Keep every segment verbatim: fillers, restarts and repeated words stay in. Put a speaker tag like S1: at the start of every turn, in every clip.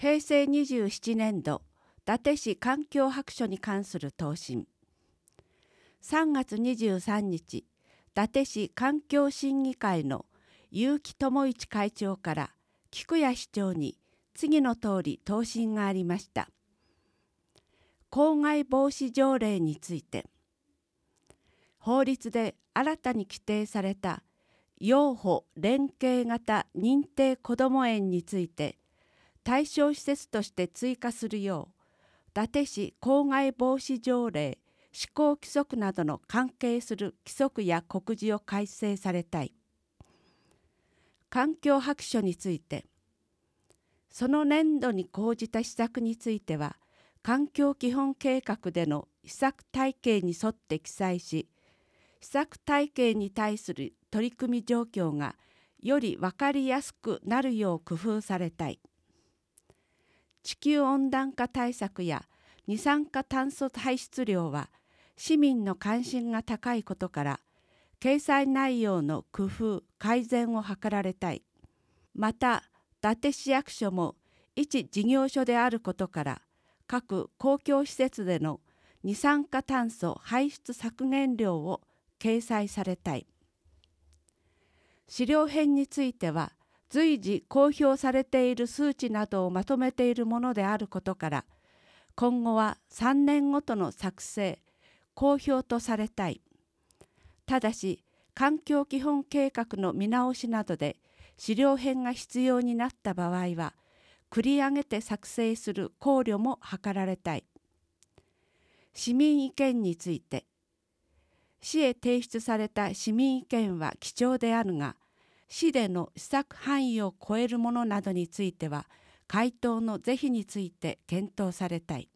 S1: へいせいにじゅうななねん度伊達市環境白書に関する答申。さんがつにじゅうさんにち、伊達市環境審議会の結城智一会長から菊谷市長に次の通り答申がありました。公害防止条例について、法律で新たに規定された幼保連携型認定こども園について対象施設として追加するよう伊達市公害防止条例施行規則などの関係する規則や告示を改正されたい。環境白書について、その年度に講じた施策については環境基本計画での施策体系に沿って記載し、施策体系に対する取り組み状況がより分かりやすくなるよう工夫されたい。地球温暖化対策や二酸化炭素排出量は市民の関心が高いことから、掲載内容の工夫・改善を図られたい。また、伊達市役所も一事業所であることから、各公共施設での二酸化炭素排出削減量を掲載されたい。資料編については、随時公表されている数値などをまとめているものであることから、今後はさんねんごとの作成・公表とされたい。ただし、環境基本計画の見直しなどで資料編が必要になった場合は、繰り上げて作成する考慮も図られたい。市民意見について、市へ提出された市民意見は貴重であるが、市での施策範囲を超えるものなどについては、回答の是非について検討されたい。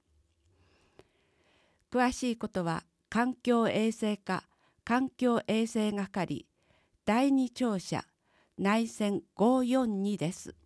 S1: 詳しいことは、環境衛生課環境衛生係だいに庁舎内線ごーよんにです。